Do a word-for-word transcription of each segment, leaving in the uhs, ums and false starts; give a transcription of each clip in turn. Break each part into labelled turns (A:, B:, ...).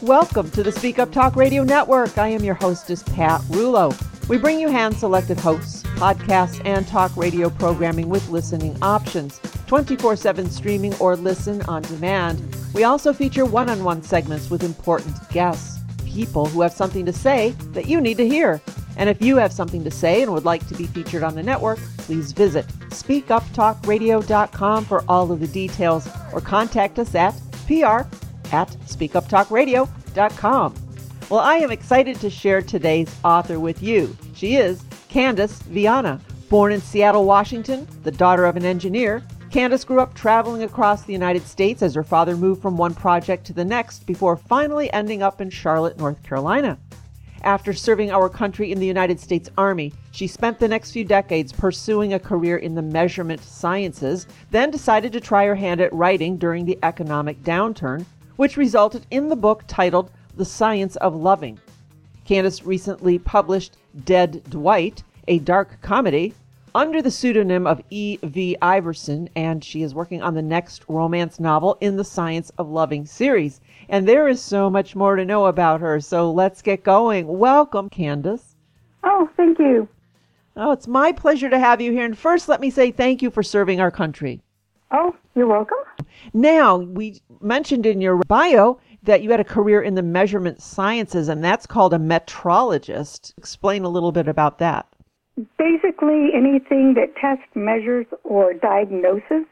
A: Welcome to the Speak Up Talk Radio Network. I am your hostess, Pat Rulo. We bring you hand-selected hosts, podcasts, and talk radio programming with listening options, twenty-four seven streaming or listen on demand. We also feature one-on-one segments with important guests, people who have something to say that you need to hear. And if you have something to say and would like to be featured on the network, please visit speak up talk radio dot com for all of the details or contact us at P R at speak up talk radio dot com. Well, I am excited to share today's author with you. She is Candace Viana. Born in Seattle, Washington, the daughter of an engineer, Candace grew up traveling across the United States as her father moved from one project to the next before finally ending up in Charlotte, North Carolina. After serving our country in the United States Army, she spent the next few decades pursuing a career in the measurement sciences, then decided to try her hand at writing during the economic downturn, which resulted in the book titled The Science of Loving. Candace recently published Dead Dwight, a dark comedy, under the pseudonym of E V Iverson, and she is working on the next romance novel in the Science of Loving series. And there is so much more to know about her, so let's get going. Welcome, Candace.
B: Oh, thank you.
A: Oh, it's my pleasure to have you here. And first, let me say thank you for serving our country.
B: Oh, you're welcome.
A: Now, we mentioned in your bio that you had a career in the measurement sciences, and that's called a metrologist. Explain a little bit about that.
B: Basically, anything that tests, measures, or diagnoses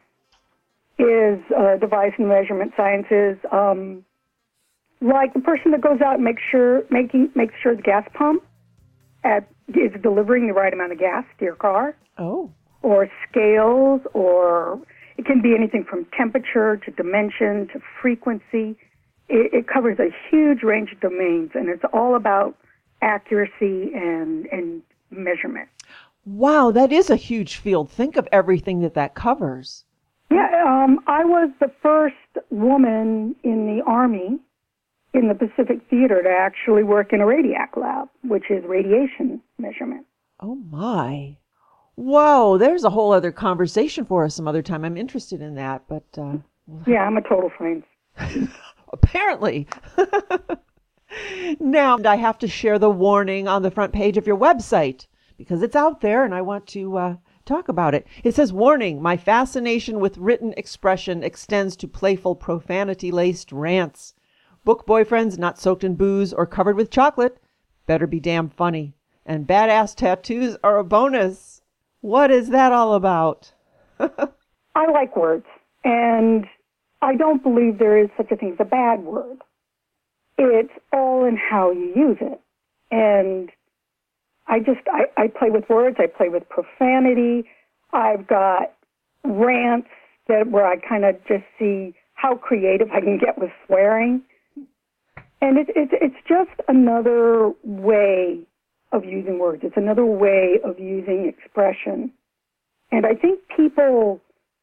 B: is uh, device and measurement sciences. Um, like the person that goes out and makes sure making makes sure the gas pump at, is delivering the right amount of gas to your car.
A: Oh.
B: Or scales, or it can be anything from temperature to dimension to frequency. It, it covers a huge range of domains, and it's all about accuracy and and measurement.
A: Wow, that is a huge field. Think of everything that that covers.
B: Yeah, um, I was the first woman in the Army in the Pacific Theater to actually work in a radiac lab, which is radiation measurement.
A: Oh, my. Whoa, there's a whole other conversation for us some other time. I'm interested in that, but... Uh,
B: yeah, I'm a total friend.
A: Apparently. Now, I have to share the warning on the front page of your website because it's out there and I want to uh, talk about it. It says, warning, my fascination with written expression extends to playful profanity-laced rants. Book boyfriends not soaked in booze or covered with chocolate better be damn funny. And badass tattoos are a bonus. What is that all about?
B: I like words, and I don't believe there is such a thing as a bad word. It's all in how you use it. And I just, I, I play with words. I play with profanity. I've got rants that where I kind of just see how creative I can get with swearing. And it, it, it's just another way of using words. It's another way of using expression. And I think people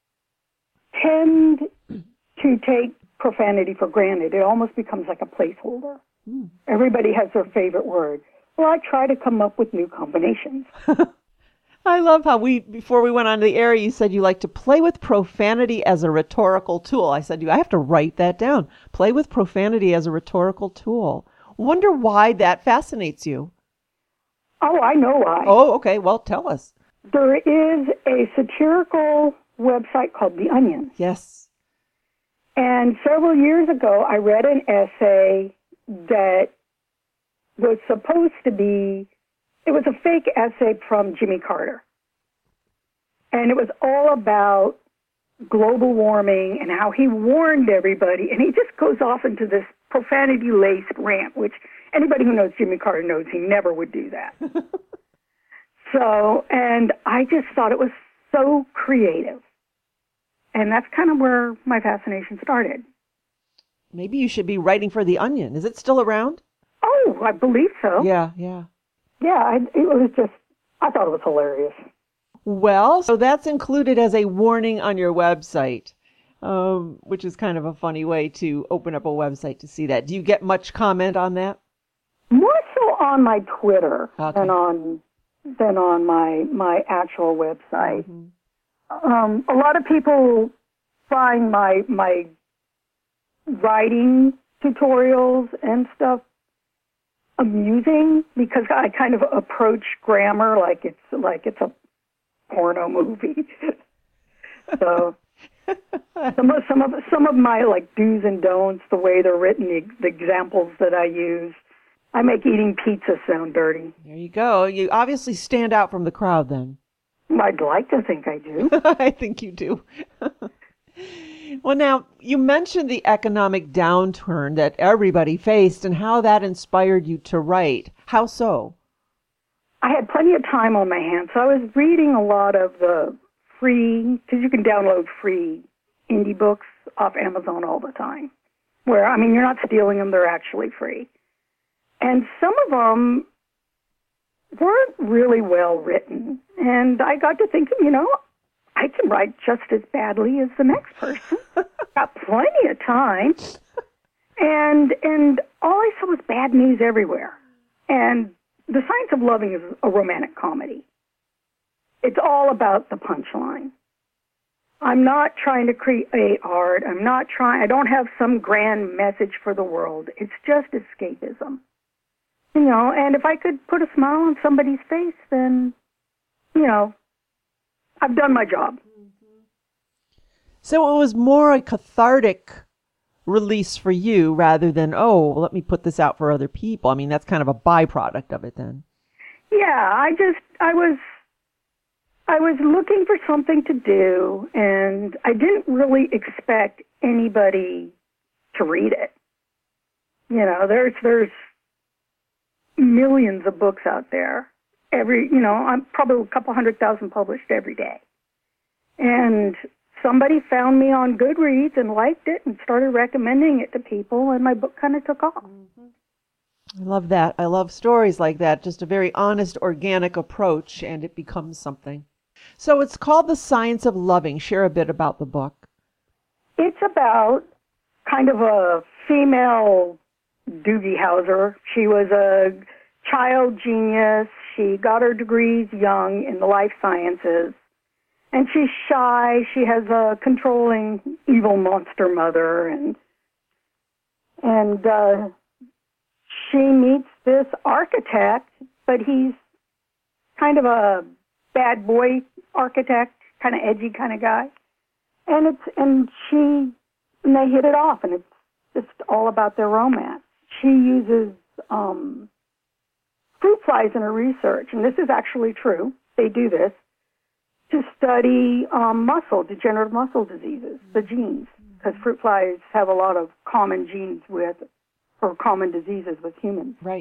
B: tend to take profanity for granted. It almost becomes like a placeholder. Mm. Everybody has their favorite word. Well, I try to come up with new combinations.
A: I love how we, before we went on the air, you said you like to play with profanity as a rhetorical tool. I said, I have to write that down. Play with profanity as a rhetorical tool. Wonder why that fascinates you.
B: Oh, I know why.
A: Oh, okay. Well, tell us.
B: There is a satirical website called The Onion.
A: Yes.
B: And several years ago, I read an essay that was supposed to be, it was a fake essay from Jimmy Carter. And it was all about global warming and how he warned everybody. And he just goes off into this profanity-laced rant, which anybody who knows Jimmy Carter knows he never would do that. So, and I just thought it was so creative. And that's kind of where my fascination started.
A: Maybe you should be writing for The Onion. Is it still around?
B: Oh, I believe so.
A: Yeah, yeah.
B: Yeah, I, it was just, I thought it was hilarious.
A: Well, so that's included as a warning on your website, um, which is kind of a funny way to open up a website to see that. Do you get much comment on that?
B: More so on my Twitter
A: okay.
B: than on than on my my actual website. Mm-hmm. Um, a lot of people find my my writing tutorials and stuff amusing because I kind of approach grammar like it's like it's a porno movie. So some of some of some of my like do's and don'ts, the way they're written, the, the examples that I use, I make eating pizza sound dirty.
A: There you go. You obviously stand out from the crowd then.
B: I'd like to think I do.
A: I think you do. Well, now, you mentioned the economic downturn that everybody faced and how that inspired you to write. How so?
B: I had plenty of time on my hands, so I was reading a lot of the free, because you can download free indie books off Amazon all the time, where, I mean, you're not stealing them, they're actually free. And some of them weren't really well written, and I got to thinking, you know, I can write just as badly as the next person. Got plenty of time. And and all I saw was bad news everywhere. And The Science of Loving is a romantic comedy. It's all about the punchline. I'm not trying to create art. I'm not trying, I don't have some grand message for the world. It's just escapism. You know, and if I could put a smile on somebody's face, then, you know, I've done my job.
A: So it was more a cathartic release for you rather than, oh, let me put this out for other people. I mean, that's kind of a byproduct of it then.
B: Yeah, I just, I was, I was looking for something to do, and I didn't really expect anybody to read it. You know, there's, there's millions of books out there. Every, you know, I'm probably a couple hundred thousand published every day. And somebody found me on Goodreads and liked it and started recommending it to people, and my book kind of took off.
A: I love that. I love stories like that. Just a very honest, organic approach, and it becomes something. So it's called The Science of Loving. Share a bit about the book.
B: It's about kind of a female Doogie Howser. She was a child genius. She got her degrees young in the life sciences. And she's shy. She has a controlling, evil monster mother. And and uh, she meets this architect, but he's kind of a bad boy architect, kind of edgy kind of guy. And it's and she and they hit it off, and it's just all about their romance. She uses um, fruit flies in her research, and this is actually true. They do this to study um, muscle, degenerative muscle diseases, the genes, because fruit flies have a lot of common genes with, or common diseases with humans.
A: Right.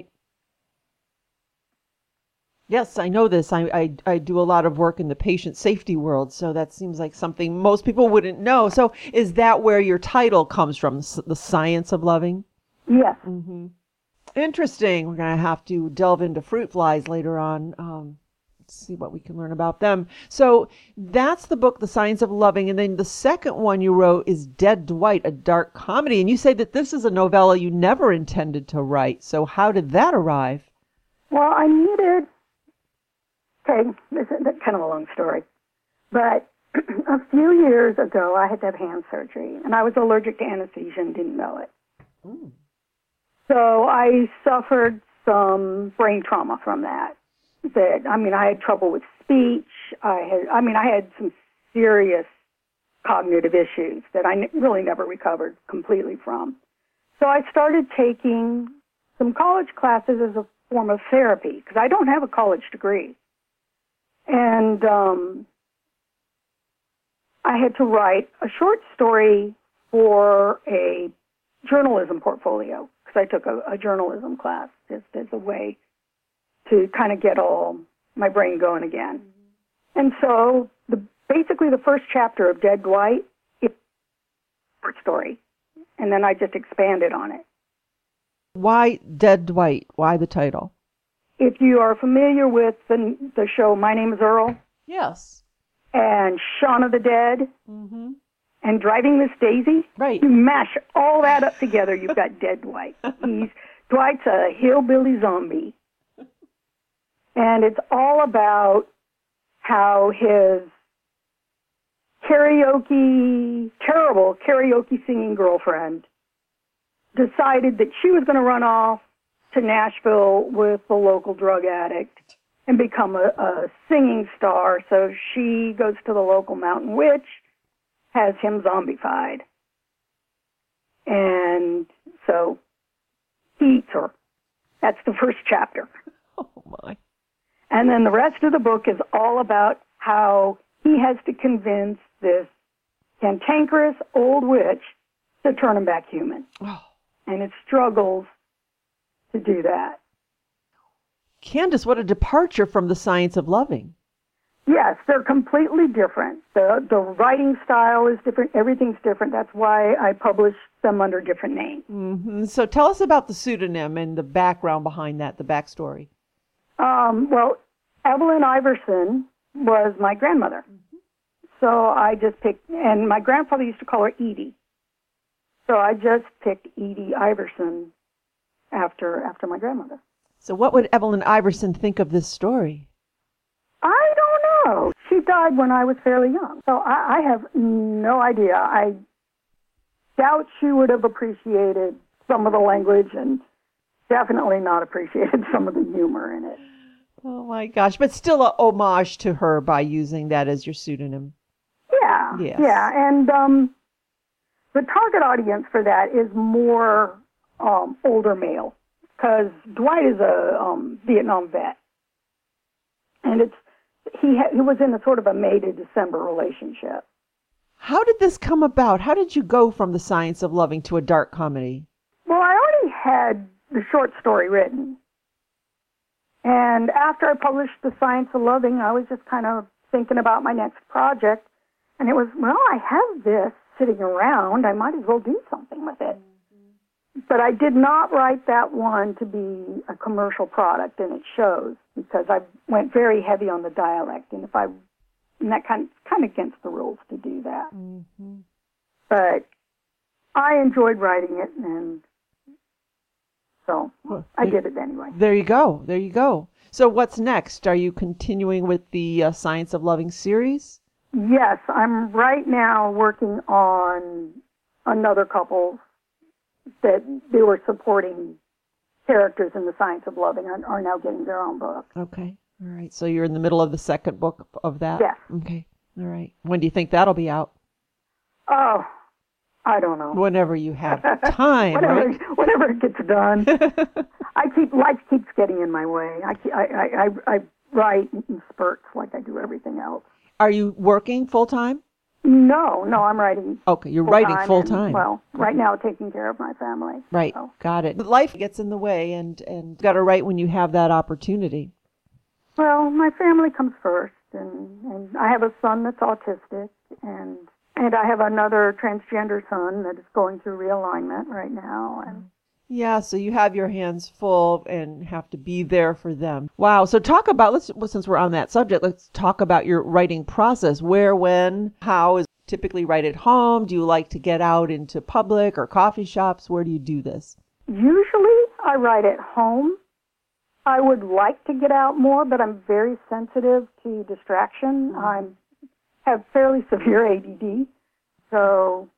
A: Yes, I know this. I, I, I do a lot of work in the patient safety world, so that seems like something most people wouldn't know. So is that where your title comes from, The Science of Loving?
B: Yes.
A: Mm-hmm. Interesting. We're going to have to delve into fruit flies later on. Um, let's see what we can learn about them. So that's the book, The Science of Loving. And then the second one you wrote is Dead Dwight, a dark comedy. And you say that this is a novella you never intended to write. So how did that arrive?
B: Well, I needed... Okay, this is kind of a long story. But a few years ago, I had to have hand surgery, and I was allergic to anesthesia and didn't know it.
A: Mm.
B: So I suffered some brain trauma from that. That I mean, I had trouble with speech. I had, I mean, I had some serious cognitive issues that I n- really never recovered completely from. So I started taking some college classes as a form of therapy, because I don't have a college degree. And um, I had to write a short story for a journalism portfolio, because I took a, a journalism class just as a way to kind of get all my brain going again. And so the, basically the first chapter of Dead Dwight is a short story, and then I just expanded on it.
A: Why Dead Dwight? Why the title?
B: If you are familiar with the, the show My Name is Earl.
A: Yes.
B: And Shaun of the Dead.
A: Mm-hmm.
B: And Driving Miss Daisy.
A: Right.
B: You mash all that up together, you've got Dead Dwight. He's Dwight's a hillbilly zombie. And it's all about how his karaoke, terrible karaoke singing girlfriend decided that she was going to run off to Nashville with the local drug addict and become a, a singing star. So she goes to the local mountain witch, has him zombified. And so he eats her. That's the first chapter.
A: Oh, my.
B: And then the rest of the book is all about how he has to convince this cantankerous old witch to turn him back human.
A: Oh.
B: And it struggles to do that.
A: Candace, what a departure from the science of loving.
B: Yes, they're completely different. The the writing style is different. Everything's different. That's why I publish them under different names.
A: Mm-hmm. So tell us about the pseudonym and the background behind that, the backstory.
B: Um, well, Evelyn Iverson was my grandmother. Mm-hmm. So I just picked, and my grandfather used to call her Edie. So I just picked Edie Iverson after after my grandmother.
A: So what would Evelyn Iverson think of this story?
B: I don't know. She died when I was fairly young, so I, I have no idea. I doubt she would have appreciated some of the language and definitely not appreciated some of the humor in it.
A: Oh, my gosh. But still a homage to her by using that as your pseudonym.
B: Yeah,
A: yes.
B: yeah. And um, the target audience for that is more um, older male, because Dwight is a um, Vietnam vet. And it's he ha- he was in a sort of a May to December relationship.
A: How did this come about? How did you go from the science of loving to a dark comedy?
B: Well, I already had the short story written. And after I published The Science of Loving, I was just kind of thinking about my next project. And it was, well, I have this sitting around. I might as well do something with it. But I did not write that one to be a commercial product, and it shows, because I went very heavy on the dialect, and if I, and that kind of, kind of against the rules to do that.
A: Mm-hmm.
B: But I enjoyed writing it, and so
A: well,
B: I did it anyway.
A: There you go. There you go. So what's next? Are you continuing with the uh, Science of Loving series?
B: Yes, I'm right now working on another couple that they were supporting characters in The Science of Loving are, are now getting their own book.
A: Okay. All right. So you're in the middle of the second book of that?
B: Yes.
A: Okay. All right. When do you think that'll be out?
B: Oh, I don't know.
A: Whenever you have time,
B: whenever,
A: right?
B: Whenever it gets done. I keep life keeps getting in my way. I, keep, I, I, I, I write in spurts like I do everything else.
A: Are you working full time?
B: No, no, I'm writing.
A: Okay, you're
B: full
A: writing
B: time
A: full
B: and,
A: time.
B: Well, right now taking care of my family.
A: Right,
B: so.
A: Got it. But life gets in the way, and and got to write when you have that opportunity.
B: Well, my family comes first, and, and I have a son that's autistic, and and I have another transgender son that is going through realignment right now, and.
A: Yeah, so you have your hands full and have to be there for them. Wow. So talk about, let's, well, since we're on that subject, let's talk about your writing process. Where, when, how is it typically write at home? Do you like to get out into public or coffee shops? Where do you do this?
B: Usually I write at home. I would like to get out more, but I'm very sensitive to distraction. I have fairly severe A D D, so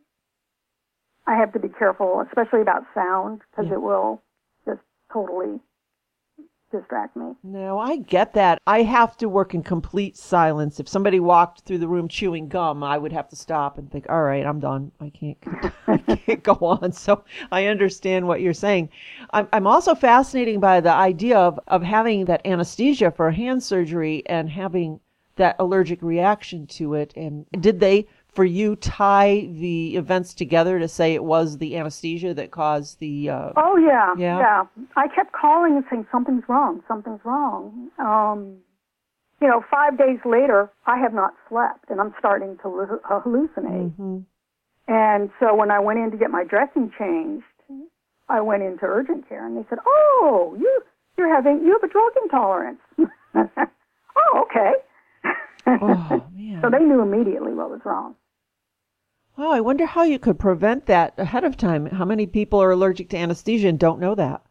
B: I have to be careful, especially about sound, because yeah. it will just totally distract me.
A: No, I get that. I have to work in complete silence. If somebody walked through the room chewing gum, I would have to stop and think, all right, I'm done. I can't, I can't go on. So I understand what you're saying. I'm, I'm also fascinated by the idea of, of having that anesthesia for hand surgery and having that allergic reaction to it. And did they, for you, tie the events together to say it was the anesthesia that caused the... Uh,
B: oh, yeah,
A: yeah,
B: yeah. I kept calling and saying, something's wrong, something's wrong. Um, you know, five days later, I have not slept, and I'm starting to hallucinate.
A: Mm-hmm.
B: And so when I went in to get my dressing changed, I went into urgent care, and they said, oh, you, you're having, you have a drug intolerance. Oh, okay.
A: Oh, man.
B: So they knew immediately what was wrong.
A: Wow, I wonder how you could prevent that ahead of time. How many people are allergic to anesthesia and don't know that?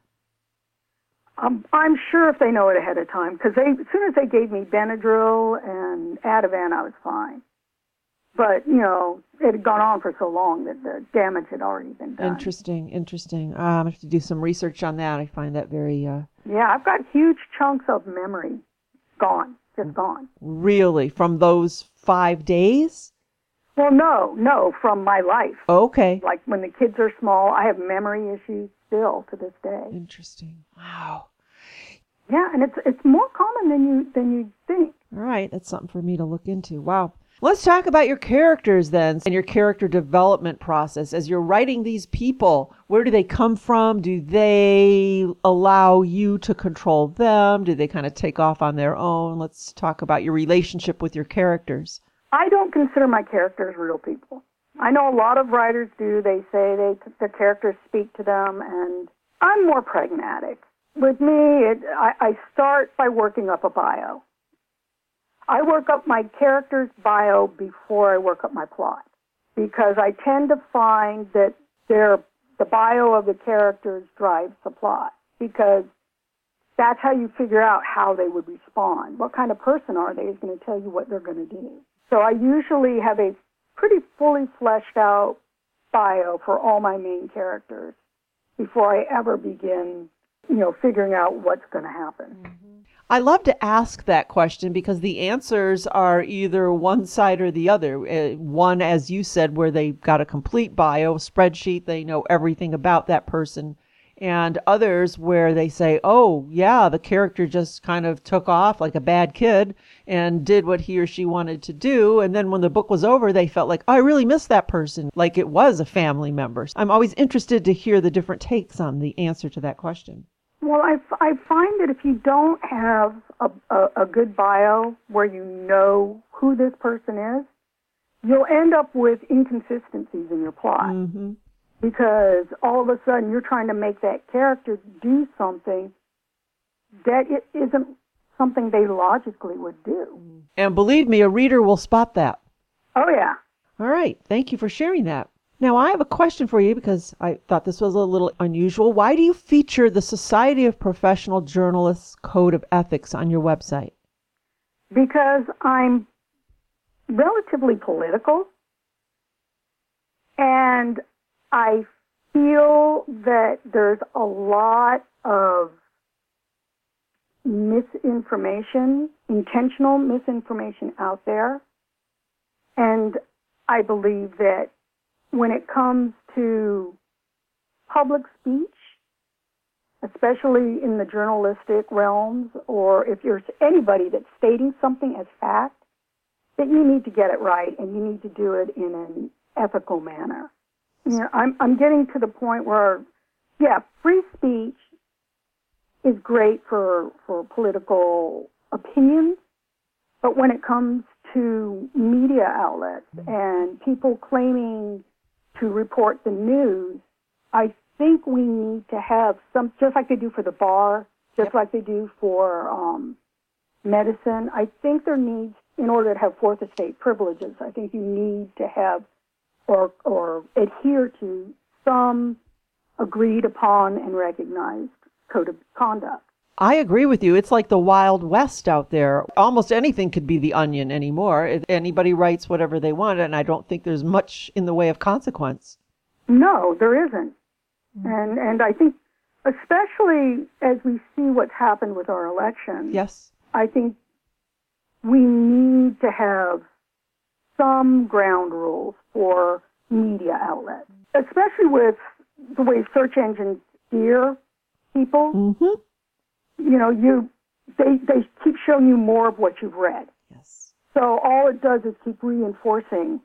B: Um, I'm sure if they know it ahead of time, because they, as soon as they gave me Benadryl and Ativan, I was fine. But, you know, it had gone on for so long that the damage had already been done.
A: Interesting, interesting. Uh, I'm going to have to do some research on that. I find that very... Uh,
B: yeah, I've got huge chunks of memory gone, just gone.
A: Really? From those five days?
B: Well, no, no, from my life.
A: Okay.
B: Like when the kids are small, I have memory issues still to this day.
A: Interesting. Wow.
B: Yeah, and it's it's more common than you than you think.
A: All right, that's something for me to look into. Wow. Let's talk about your characters then, and your character development process. As you're writing these people, where do they come from? Do they allow you to control them? Do they kind of take off on their own? Let's talk about your relationship with your characters.
B: I don't consider my characters real people. I know a lot of writers do. They say they the characters speak to them, and I'm more pragmatic. With me, it, I, I start by working up a bio. I work up my character's bio before I work up my plot, because I tend to find that their, the bio of the characters drives the plot, because that's how you figure out how they would respond. What kind of person are they is going to tell you what they're going to do. So I usually have a pretty fully fleshed out bio for all my main characters before I ever begin, you know, figuring out what's going to happen.
A: Mm-hmm. I love to ask that question because the answers are either one side or the other. Uh, one, as you said, where they got a complete bio spreadsheet, they know everything about that person. And others where they say, oh, yeah, the character just kind of took off like a bad kid and did what he or she wanted to do. And then when the book was over, they felt like, oh, I really missed that person, like it was a family member. I'm always interested to hear the different takes on the answer to that question.
B: Well, I, I find that if you don't have a, a, a good bio where you know who this person is, you'll end up with inconsistencies in your plot.
A: Mm-hmm.
B: Because all of a sudden you're trying to make that character do something that it isn't something they logically would do.
A: And believe me, a reader will spot that.
B: Oh, yeah.
A: All right. Thank you for sharing that. Now, I have a question for you because I thought this was a little unusual. Why do you feature the Society of Professional Journalists Code of Ethics on your website?
B: Because I'm relatively political, and I feel that there's a lot of misinformation, intentional misinformation out there. And I believe that when it comes to public speech, especially in the journalistic realms, or if you're anybody that's stating something as fact, that you need to get it right and you need to do it in an ethical manner. You know, I'm I'm getting to the point where, yeah, free speech is great for for political opinions, but when it comes to media outlets and people claiming to report the news, I think we need to have some, just like they do for the bar, just yep. like they do for um, medicine. I think there needs, in order to have fourth estate privileges, I think you need to have or or adhere to some agreed upon and recognized code of conduct.
A: I agree with you. It's like the Wild West out there. Almost anything could be the Onion anymore. If anybody writes whatever they want, and I don't think there's much in the way of consequence.
B: No, there isn't. And and I think, especially as we see what's happened with our elections,
A: yes,
B: I think we need to have some ground rules for media outlets, especially with the way search engines steer people.
A: Mm-hmm.
B: You know, you they they keep showing you more of what you've read.
A: Yes.
B: So all it does is keep reinforcing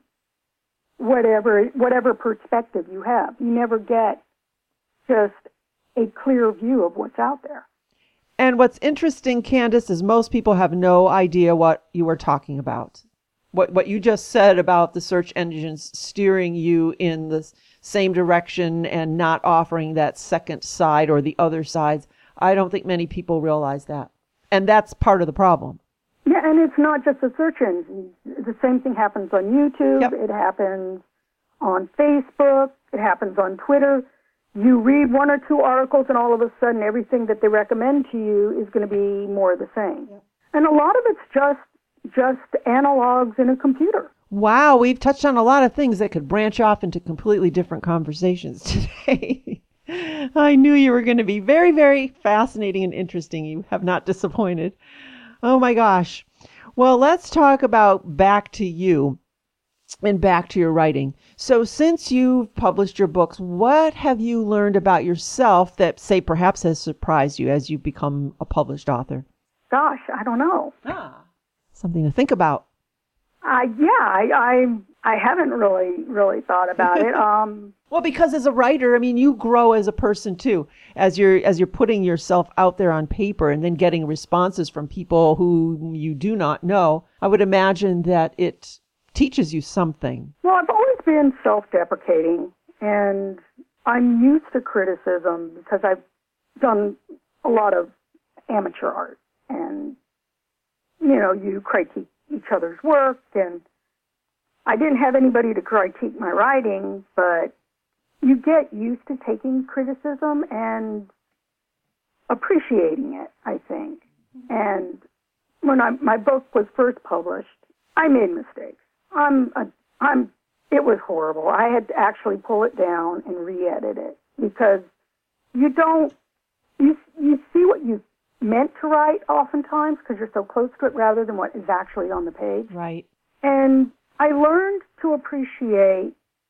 B: whatever whatever perspective you have. You never get just a clear view of what's out there.
A: And what's interesting, Candace, is most people have no idea what you are talking about. What what you just said about the search engines steering you in the same direction and not offering that second side or the other sides. I don't think many people realize that. And that's part of the problem.
B: Yeah, and it's not just the search engines. The same thing happens on YouTube.
A: Yep.
B: It happens on Facebook. It happens on Twitter. You read one or two articles, and all of a sudden everything that they recommend to you is going to be more of the same. Yep. And a lot of it's just just analogs in a computer.
A: Wow, we've touched on a lot of things that could branch off into completely different conversations today. I knew you were going to be very, very fascinating and interesting. You have not disappointed. Oh my gosh. Well, let's talk about back to you and back to your writing. So since you've published your books, what have you learned about yourself that, say, perhaps has surprised you as you've become a published author?
B: Gosh, I don't know.
A: Ah, something to think about.
B: Uh, yeah, I, I I haven't really really thought about it. Um,
A: well, because as a writer, I mean, you grow as a person too, as you're as you're putting yourself out there on paper and then getting responses from people who you do not know. I would imagine that it teaches you something.
B: Well, I've always been self-deprecating, and I'm used to criticism because I've done a lot of amateur art, and you know, you critique each other's work, and I didn't have anybody to critique my writing, but you get used to taking criticism and appreciating it, I think. And when I, my book was first published, I made mistakes. I'm, a, I'm, it was horrible. I had to actually pull it down and re-edit it because you don't, you, you see what you meant to write oftentimes because you're so close to it rather than what is actually on the page.
A: Right.
B: And I learned to appreciate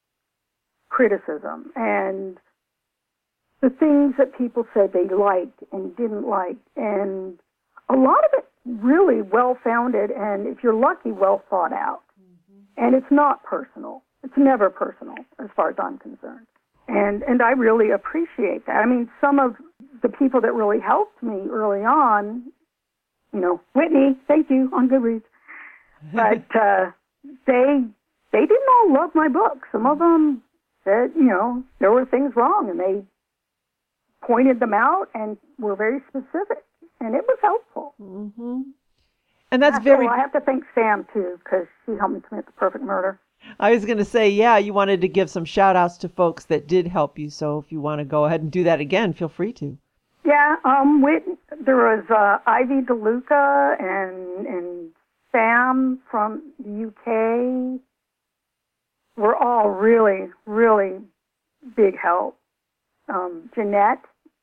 B: criticism and the things that people said they liked and didn't like, and a lot of it really well-founded and, if you're lucky, well thought out. Mm-hmm. And it's not personal. It's never personal as far as I'm concerned. And and I really appreciate that. I mean, some of the people that really helped me early on, you know, Whitney, thank you, on Goodreads, but uh, they they didn't all love my book. Some of them said, you know, there were things wrong, and they pointed them out and were very specific, and it was helpful.
A: Mm-hmm. And that's yeah, very...
B: So I have to thank Sam, too, because she helped me commit the perfect murder.
A: I was going to say, yeah, you wanted to give some shout-outs to folks that did help you, so if you want to go ahead and do that again, feel free to.
B: Yeah, um, Whit, there was uh, Ivy DeLuca and, and Sam from the U K. Were all really, really big help. Um, Jeanette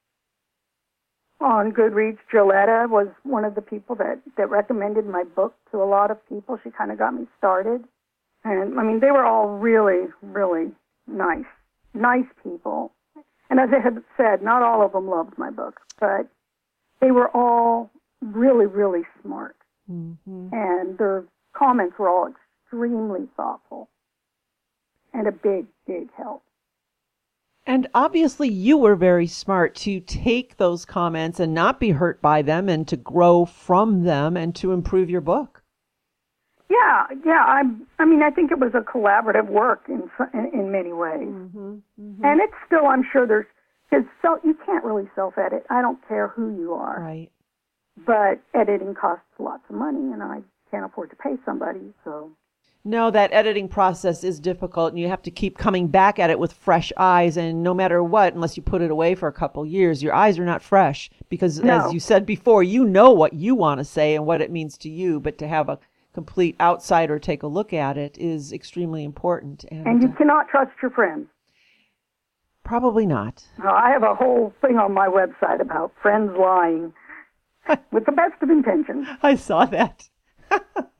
B: on Goodreads, Gilletta was one of the people that, that recommended my book to a lot of people. She kind of got me started. And, I mean, they were all really, really nice, nice people. And as I had said, not all of them loved my book, but they were all really, really smart. Mm-hmm. And their comments were all extremely thoughtful and a big, big help.
A: And obviously you were very smart to take those comments and not be hurt by them and to grow from them and to improve your book.
B: Yeah, yeah. I, I mean, I think it was a collaborative work in in, in many ways, mm-hmm, mm-hmm. And it's still, I'm sure there's, because so, you can't really self-edit. I don't care who you are,
A: right?
B: But editing costs lots of money, and I can't afford to pay somebody. So,
A: no, that editing process is difficult, and you have to keep coming back at it with fresh eyes. And no matter what, unless you put it away for a couple years, your eyes are not fresh because, no. As you said before, you know what you want to say and what it means to you, but to have a complete outsider take a look at it is extremely important. And,
B: and you
A: uh,
B: cannot trust your friends.
A: Probably not.
B: Well, I have a whole thing on my website about friends lying with the best of intentions.
A: I saw that. uh,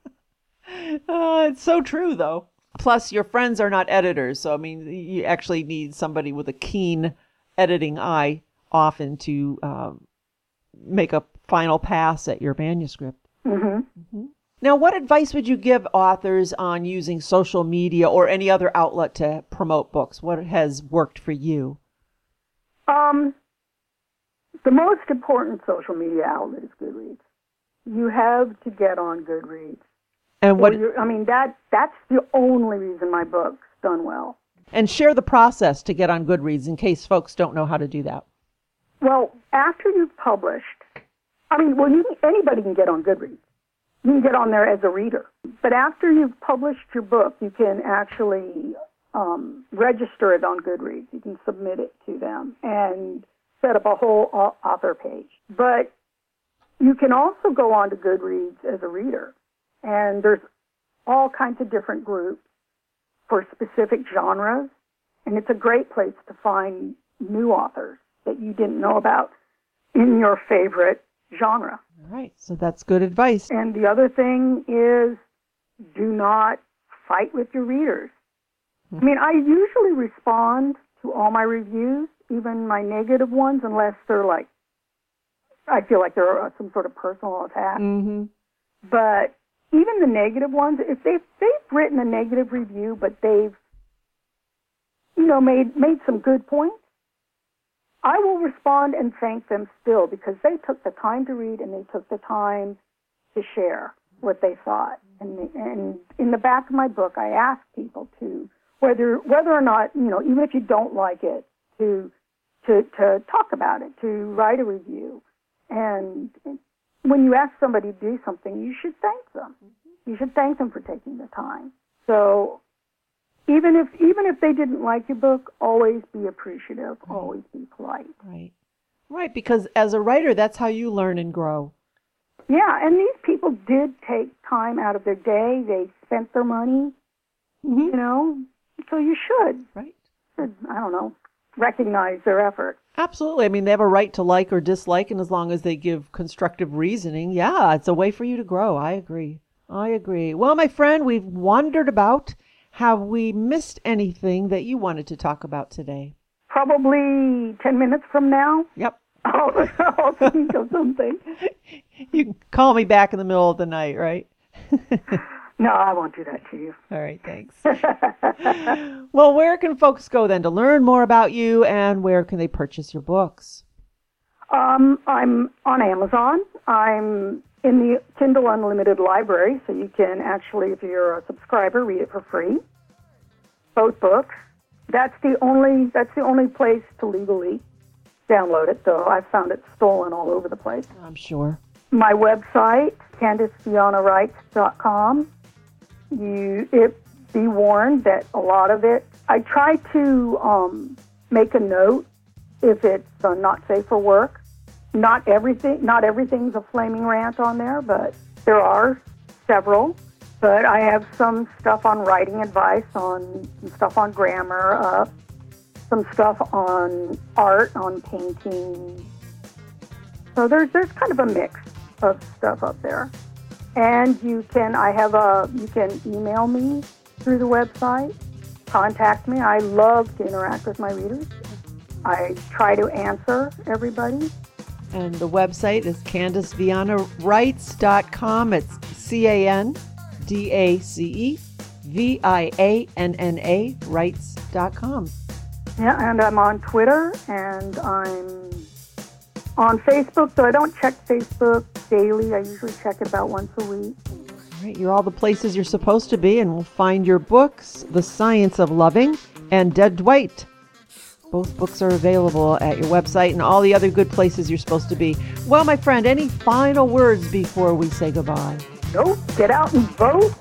A: it's so true, though. Plus, your friends are not editors, so, I mean, you actually need somebody with a keen editing eye often to um, make a final pass at your manuscript. Mm-hmm. Mm-hmm. Now, what advice would you give authors on using social media or any other outlet to promote books? What has worked for you?
B: Um, the most important social media outlet is Goodreads. You have to get on Goodreads.
A: And what?
B: I mean, that that's the only reason my book's done well.
A: And share the process to get on Goodreads in case folks don't know how to do that.
B: Well, after you've published, I mean, well, you, anybody can get on Goodreads. You can get on there as a reader. But after you've published your book, you can actually um, register it on Goodreads. You can submit it to them and set up a whole author page. But you can also go on to Goodreads as a reader. And there's all kinds of different groups for specific genres, and it's a great place to find new authors that you didn't know about in your favorite genre.
A: All right, so that's good advice.
B: And the other thing is, do not fight with your readers. I mean, I usually respond to all my reviews, even my negative ones, unless they're like, I feel like they're some sort of personal attack.
A: Mm-hmm.
B: But even the negative ones, if they've, they've written a negative review, but they've, you know, made, made some good points, I will respond and thank them still, because they took the time to read and they took the time to share what they thought. And, and in the back of my book, I ask people to, whether whether or not, you know, even if you don't like it, to to to talk about it, to write a review. And when you ask somebody to do something, you should thank them. You should thank them for taking the time. So even if even if they didn't like your book, always be appreciative, always be polite.
A: Right. Right, because as a writer, that's how you learn and grow.
B: Yeah, and these people did take time out of their day. They spent their money,
A: Mm-hmm.
B: you know, so you should,
A: Right.
B: should, I don't know, recognize their effort.
A: Absolutely. I mean, they have a right to like or dislike, and as long as they give constructive reasoning, yeah, it's a way for you to grow. I agree. I agree. Well, my friend, we've wandered about. Have we missed anything that you wanted to talk about today?
B: Probably ten minutes from now,
A: Yep.
B: I'll, I'll think of something.
A: You can call me back in the middle of the night, right?
B: No, I won't do that to you.
A: All right, thanks. Well, where can folks go then to learn more about you, and where can they purchase your books?
B: Um, I'm on Amazon. I'm in the Kindle Unlimited library, so you can actually, if you're a subscriber, read it for free. Both books. That's the only. That's the only place to legally download it, though I've found it stolen all over the place.
A: I'm sure.
B: My website, Candice Viana Writes dot com. You, it be warned that a lot of it, I try to um, make a note if it's uh, not safe for work. Not everything, not everything's a flaming rant on there, but there are several. But I have some stuff on writing advice, on some stuff on grammar, uh, some stuff on art, on painting. So there's there's kind of a mix of stuff up there. And you can, I have a, you can email me through the website, contact me. I love to interact with my readers. I try to answer everybody.
A: And the website is Candice Viana Writes dot com. It's C A N D A C E V I A N N A Writes dot com.
B: Yeah, and I'm on Twitter, and I'm on Facebook, though I don't check Facebook daily. I usually check it about once a week.
A: All right, you're all the places you're supposed to be, and we'll find your books, The Science of Loving and Dead Dwight. Both books are available at your website and all the other good places you're supposed to be. Well, my friend, any final words before we say goodbye?
B: Nope, get out and vote.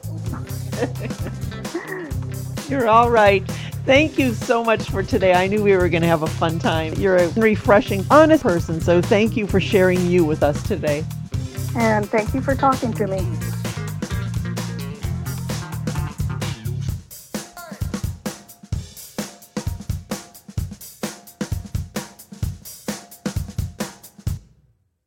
A: You're all right. Thank you so much for today. I knew we were going to have a fun time. You're a refreshing, honest person, so thank you for sharing you with us today.
B: And thank you for talking to me.